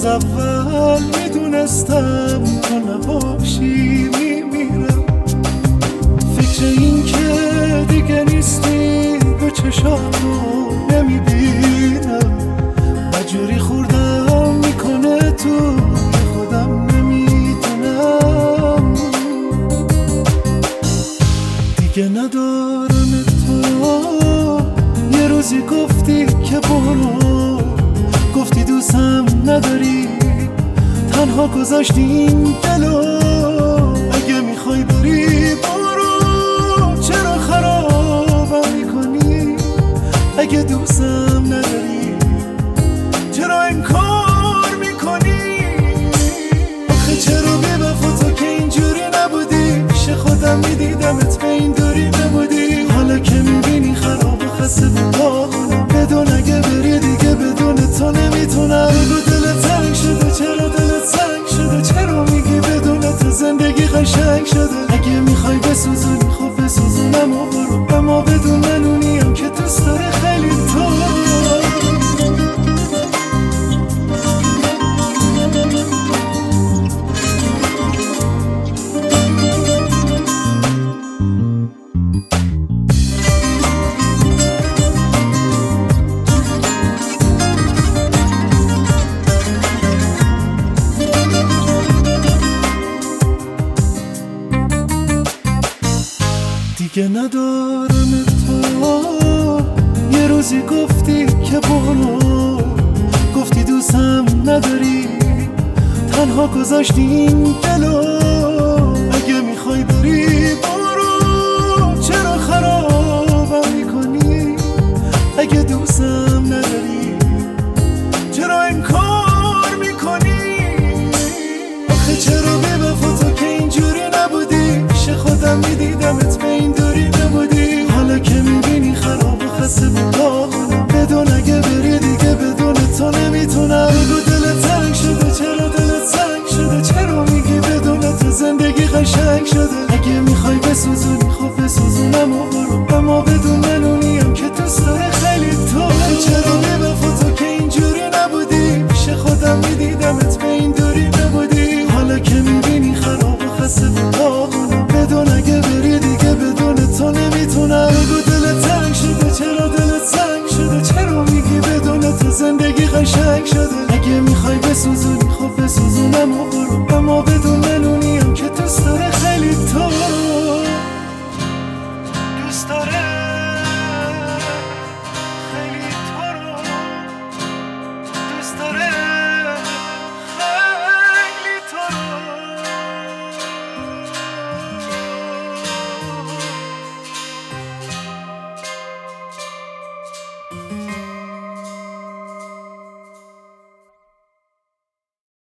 اول میدونستم تو نباشی میمیرم. فکر این که دیگه نیستی به چشامو نمیبینم. مجوری خوردم میکنه تو خودم نمیدونم. دیگه ندارم تو. یه روزی گفتی که برو، گفتی دوستم نداری، تنها گذاشتی این دلو. اگه میخوای بری برو، چرا خرابم میکنی؟ اگه دوستم نداری چرا این کار میکنی؟ آخه چرا بی‌وفا تو که اینجوری نبودی؟ پیش خودم میدیدمت به این دوری نبودی. حالا که میبینی خراب و خسته بودم، بدون اگه بری دیگه بدون تو نمیتونم. بگو دلت تنگ شده، چرا دلت سنگ شده؟ چرا میگی بدون تو زندگی قشنگ شده؟ اگه میخوای بسوزونی خب بسوزونم و برو، اما بدون منونیم که دوست داره خیلی تو. دیگه ندارم تو. یه روزی گفتی که برو، گفتی دوستم نداری، تنها گذاشتی این دلو. اگه میخوای بری برو، چرا خرابم میکنی؟ اگه دوستم نداری چرا این کار میکنی؟ آخه چرا بی‌وفا تو که اینجوری نبودی؟ پیش خودم میدیدمت به این دوری نبودی. حالا که میبینی خراب و خسته بودم، بدون اگه بری دیگه بدون تو نمیتونم. بگو دلت تنگ شده، چرا دلت سنگ شده؟ چرا میگی بدون تو زندگی قشنگ شده؟ اگه میخوای بسوزونی خب بسوزونم و برو، اما بدون منونیم که دوست داره خیلی تو. چرا بی‌وفا تو که اینجوری نبودی؟ پیش خودم میدیدمت به این